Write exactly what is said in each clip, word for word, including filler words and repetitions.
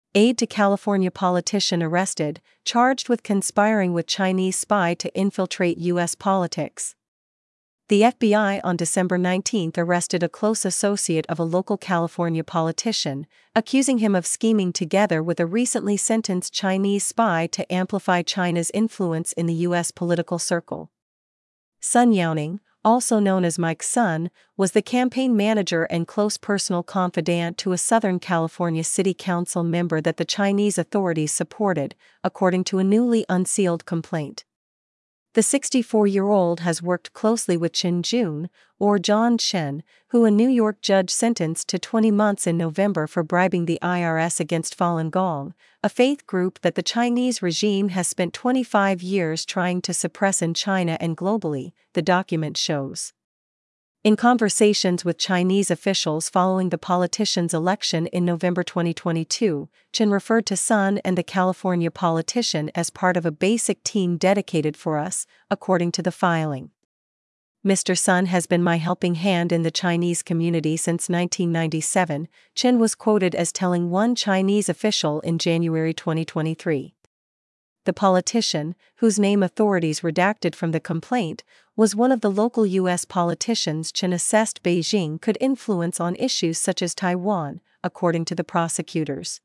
Aide to California politician arrested, charged with conspiring with Chinese spy to infiltrate U S politics. The F B I on December nineteenth arrested a close associate of a local California politician, accusing him of scheming together with a recently sentenced Chinese spy to amplify China's influence in the U S political circle. Sun Yaoning, also known as Mike Sun, was the campaign manager and close personal confidant to a Southern California City Council member that the Chinese authorities supported, according to a newly unsealed complaint. The sixty-four-year-old has worked closely with Chen Jun, or John Chen, who a New York judge sentenced to twenty months in November for bribing the I R S against Falun Gong, a faith group that the Chinese regime has spent twenty-five years trying to suppress in China and globally, the document shows. In conversations with Chinese officials following the politician's election in November twenty twenty-two, Chen referred to Sun and the California politician as part of a basic team dedicated for us, according to the filing. Mister Sun has been my helping hand in the Chinese community since nineteen ninety-seven, Chen was quoted as telling one Chinese official in January twenty twenty-three. The politician, whose name authorities redacted from the complaint, was one of the local U S politicians Chen assessed Beijing could influence on issues such as Taiwan, according to the prosecutors.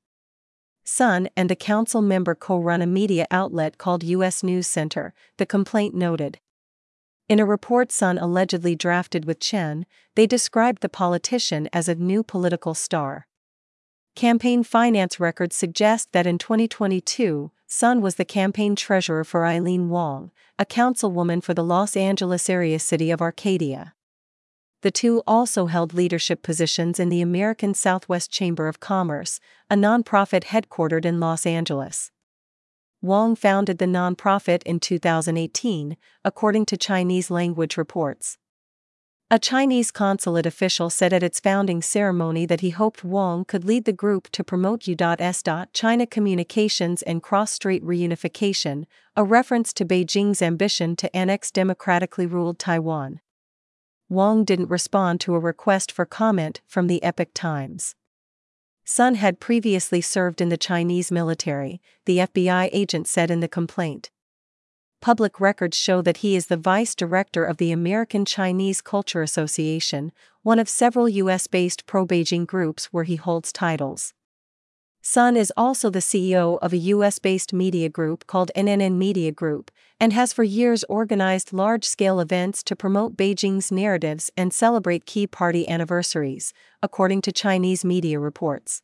Sun and a council member co-run a media outlet called U S News Center, the complaint noted. In a report Sun allegedly drafted with Chen, they described the politician as a new political star. Campaign finance records suggest that in twenty twenty-two, Sun was the campaign treasurer for Eileen Wong, a councilwoman for the Los Angeles area city of Arcadia. The two also held leadership positions in the American Southwest Chamber of Commerce, a nonprofit headquartered in Los Angeles. Wong founded the nonprofit in two thousand eighteen, according to Chinese-language reports. A Chinese consulate official said at its founding ceremony that he hoped Wong could lead the group to promote U S China communications and cross-strait reunification, a reference to Beijing's ambition to annex democratically ruled Taiwan. Wong didn't respond to a request for comment from the Epoch Times. Sun had previously served in the Chinese military, the F B I agent said in the complaint. Public records show that he is the vice director of the American Chinese Culture Association, one of several U S-based pro-Beijing groups where he holds titles. Sun is also the C E O of a U S-based media group called N N N Media Group, and has for years organized large-scale events to promote Beijing's narratives and celebrate key party anniversaries, according to Chinese media reports.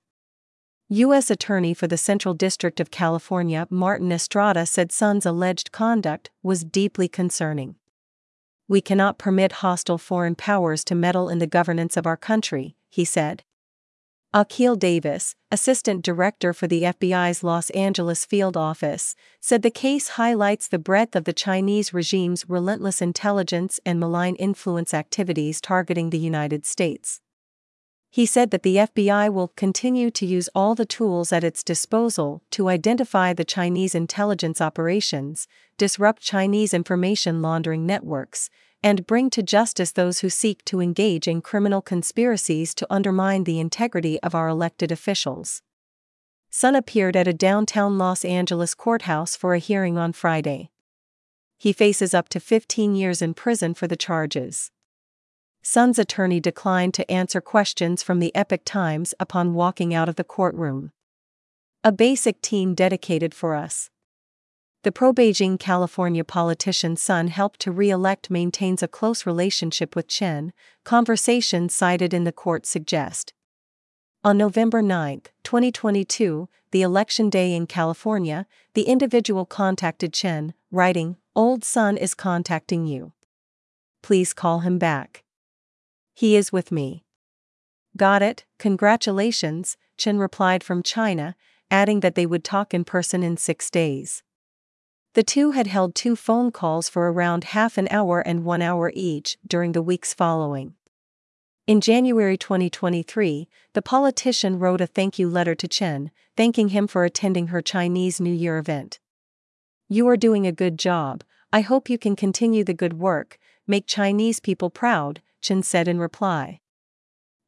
U S Attorney for the Central District of California Martin Estrada said Sun's alleged conduct was deeply concerning. We cannot permit hostile foreign powers to meddle in the governance of our country, he said. Akil Davis, assistant director for the F B I's Los Angeles field office, said the case highlights the breadth of the Chinese regime's relentless intelligence and malign influence activities targeting the United States. He said that the F B I will continue to use all the tools at its disposal to identify the Chinese intelligence operations, disrupt Chinese information laundering networks, and bring to justice those who seek to engage in criminal conspiracies to undermine the integrity of our elected officials. Sun appeared at a downtown Los Angeles courthouse for a hearing on Friday. He faces up to fifteen years in prison for the charges. Sun's attorney declined to answer questions from the Epoch Times upon walking out of the courtroom. A basic team dedicated for us. The pro-Beijing California politician Sun helped to re-elect maintains a close relationship with Chen, conversations cited in the court suggest. On November ninth, twenty twenty-two, the election day in California, the individual contacted Chen, writing, "Old Sun is contacting you. Please call him back. He is with me." "Got it, congratulations," Chen replied from China, adding that they would talk in person in six days. The two had held two phone calls for around half an hour and one hour each during the weeks following. In January twenty twenty-three, the politician wrote a thank you letter to Chen, thanking him for attending her Chinese New Year event. "You are doing a good job. I hope you can continue the good work, make Chinese people proud," Chen said in reply.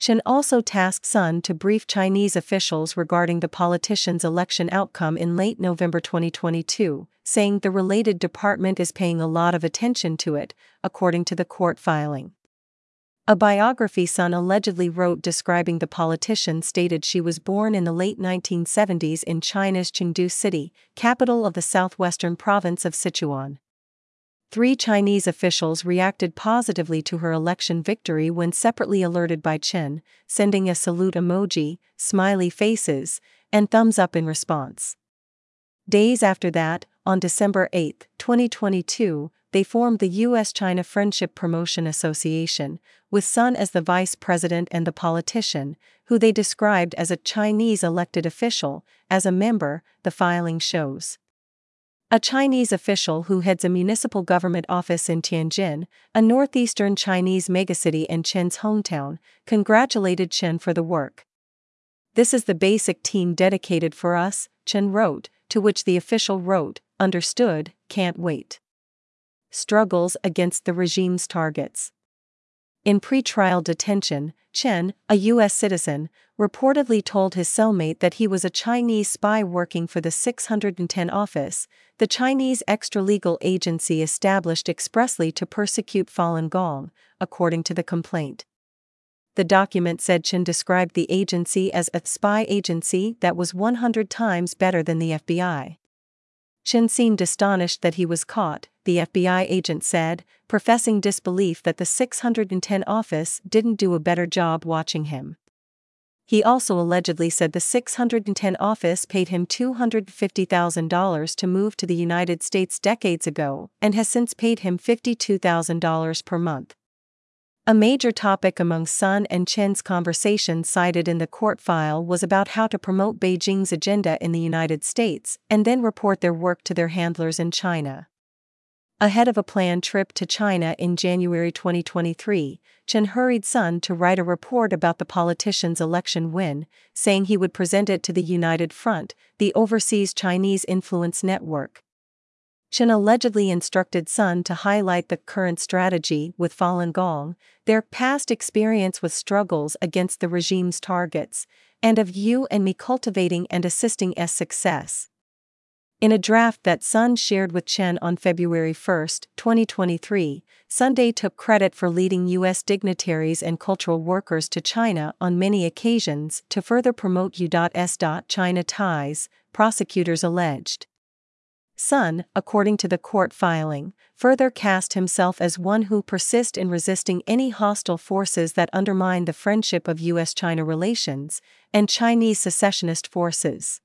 Chen also tasked Sun to brief Chinese officials regarding the politician's election outcome in late November twenty twenty-two, saying the related department is paying a lot of attention to it, according to the court filing. A biography Sun allegedly wrote describing the politician stated she was born in the late nineteen seventies in China's Chengdu City, capital of the southwestern province of Sichuan. Three Chinese officials reacted positively to her election victory when separately alerted by Chen, sending a salute emoji, smiley faces, and thumbs up in response. Days after that, on December eighth, twenty twenty-two, they formed the U S China Friendship Promotion Association, with Sun as the vice president and the politician, who they described as a Chinese elected official, as a member, the filing shows. A Chinese official who heads a municipal government office in Tianjin, a northeastern Chinese megacity and Chen's hometown, congratulated Chen for the work. "This is the basic team dedicated for us," Chen wrote, to which the official wrote, "Understood, can't wait." Struggles against the regime's targets. In pre-trial detention, Chen, a U S citizen, reportedly told his cellmate that he was a Chinese spy working for the six hundred ten office, the Chinese extra-legal agency established expressly to persecute Falun Gong, according to the complaint. The document said Chen described the agency as a spy agency that was one hundred times better than the F B I. Chen seemed astonished that he was caught, the F B I agent said, professing disbelief that the six hundred ten office didn't do a better job watching him. He also allegedly said the six hundred ten office paid him two hundred fifty thousand dollars to move to the United States decades ago and has since paid him fifty-two thousand dollars per month. A major topic among Sun and Chen's conversations cited in the court file was about how to promote Beijing's agenda in the United States and then report their work to their handlers in China. Ahead of a planned trip to China in January twenty twenty-three, Chen hurried Sun to write a report about the politician's election win, saying he would present it to the United Front, the overseas Chinese influence network. Chen allegedly instructed Sun to highlight the current strategy with Falun Gong, their past experience with struggles against the regime's targets, and of you and me cultivating and assisting S success. In a draft that Sun shared with Chen on February first, twenty twenty-three, Sunday took credit for leading U S dignitaries and cultural workers to China on many occasions to further promote U S China ties, prosecutors alleged. Sun, according to the court filing, further cast himself as one who persists in resisting any hostile forces that undermine the friendship of U S China relations, and Chinese secessionist forces.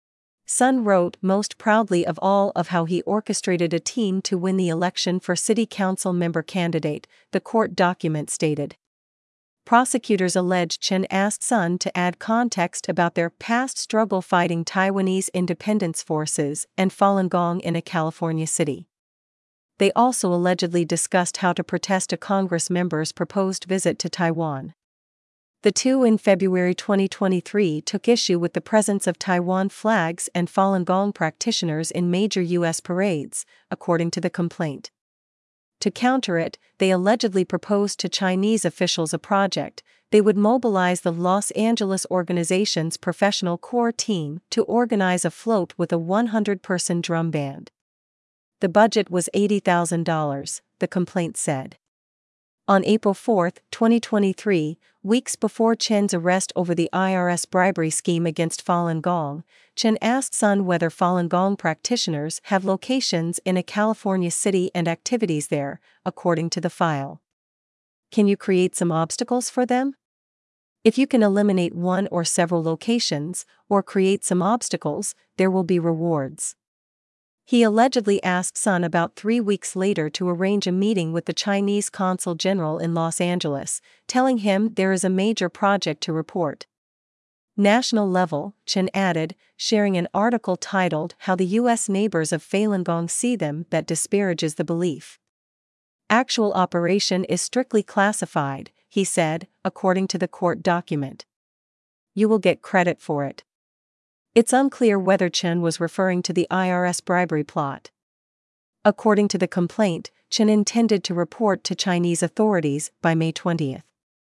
Sun wrote most proudly of all of how he orchestrated a team to win the election for city council member candidate, the court document stated. Prosecutors alleged Chen asked Sun to add context about their past struggle fighting Taiwanese independence forces and Falun Gong in a California city. They also allegedly discussed how to protest a Congress member's proposed visit to Taiwan. The two in February twenty twenty-three took issue with the presence of Taiwan flags and Falun Gong practitioners in major U S parades, according to the complaint. To counter it, they allegedly proposed to Chinese officials a project. They would mobilize the Los Angeles organization's professional core team to organize a float with a one hundred person drum band. The budget was eighty thousand dollars, the complaint said. On April fourth, twenty twenty-three, weeks before Chen's arrest over the I R S bribery scheme against Falun Gong, Chen asked Sun whether Falun Gong practitioners have locations in a California city and activities there, according to the file. Can you create some obstacles for them? If you can eliminate one or several locations, or create some obstacles, there will be rewards. He allegedly asked Sun about three weeks later to arrange a meeting with the Chinese consul general in Los Angeles, telling him there is a major project to report. National level, Chen added, sharing an article titled How the U S Neighbors of Falun Gong See Them that disparages the belief. Actual operation is strictly classified, he said, according to the court document. You will get credit for it. It's unclear whether Chen was referring to the I R S bribery plot. According to the complaint, Chen intended to report to Chinese authorities by May twentieth.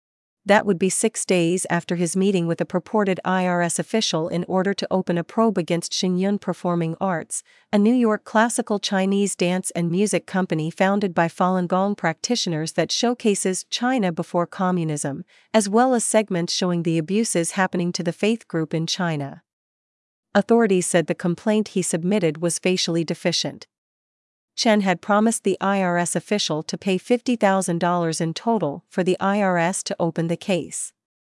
That would be six days after his meeting with a purported I R S official in order to open a probe against Shenyun Performing Arts, a New York classical Chinese dance and music company founded by Falun Gong practitioners that showcases China before communism, as well as segments showing the abuses happening to the faith group in China. Authorities said the complaint he submitted was facially deficient. Chen had promised the I R S official to pay fifty thousand dollars in total for the I R S to open the case.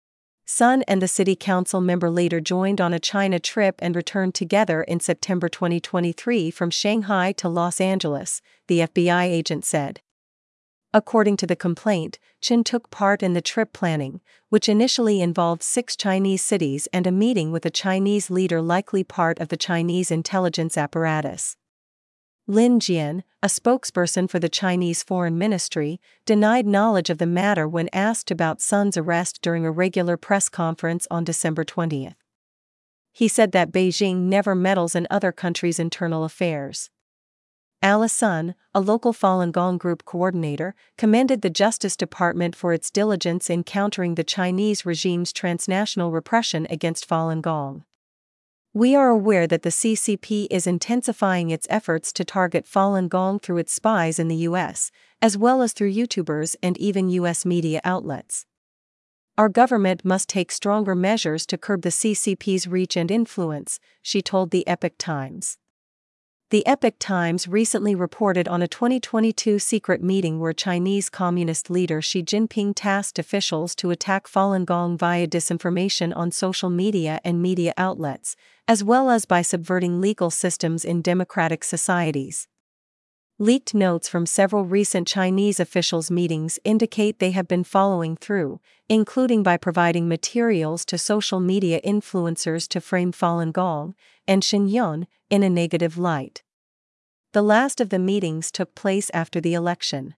Sun and the city council member later joined on a China trip and returned together in September twenty twenty-three from Shanghai to Los Angeles, the F B I agent said. According to the complaint, Chen took part in the trip planning, which initially involved six Chinese cities and a meeting with a Chinese leader likely part of the Chinese intelligence apparatus. Lin Jian, a spokesperson for the Chinese Foreign Ministry, denied knowledge of the matter when asked about Sun's arrest during a regular press conference on December twentieth. He said that Beijing never meddles in other countries' internal affairs. Alice Sun, a local Falun Gong group coordinator, commended the Justice Department for its diligence in countering the Chinese regime's transnational repression against Falun Gong. We are aware that the C C P is intensifying its efforts to target Falun Gong through its spies in the U S, as well as through YouTubers and even U S media outlets. Our government must take stronger measures to curb the C C P's reach and influence, she told the Epoch Times. The Epoch Times recently reported on a twenty twenty-two secret meeting where Chinese Communist leader Xi Jinping tasked officials to attack Falun Gong via disinformation on social media and media outlets, as well as by subverting legal systems in democratic societies. Leaked notes from several recent Chinese officials' meetings indicate they have been following through, including by providing materials to social media influencers to frame Falun Gong and Shenyun in a negative light. The last of the meetings took place after the election.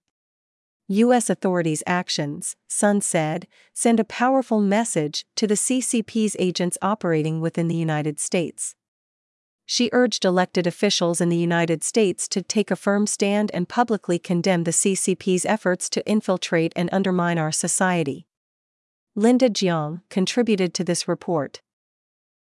U S authorities' actions, Sun said, send a powerful message to the C C P's agents operating within the United States. She urged elected officials in the United States to take a firm stand and publicly condemn the C C P's efforts to infiltrate and undermine our society. Linda Jiang contributed to this report.